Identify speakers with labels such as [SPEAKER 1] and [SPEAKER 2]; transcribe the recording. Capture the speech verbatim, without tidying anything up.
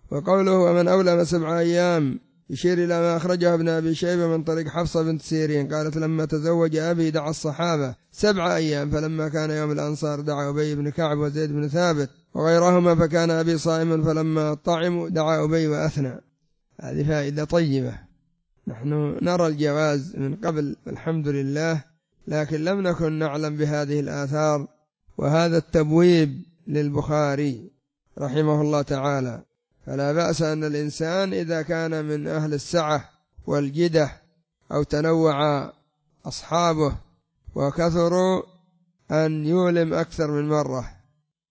[SPEAKER 1] وقوله ومن أولم سبع أيام يشير إلى ما أخرجه ابن أبي شيبة من طريق حفصة بنت سيرين قالت لما تزوج أبي دعا الصحابة سبع أيام، فلما كان يوم الأنصار دعا أبي بن كعب وزيد بن ثابت وغيرهما، فكان أبي صائما فلما طعموا دعا أبي وأثنى. هذه فائدة طيبة. نحن نرى الجواز من قبل الحمد لله، لكن لم نكن نعلم بهذه الآثار، وهذا التبويب للبخاري رحمه الله تعالى. فلا بأس أن الإنسان إذا كان من أهل السعة والجدة أو تنوع أصحابه وكثروا أن يولم أكثر من مرة.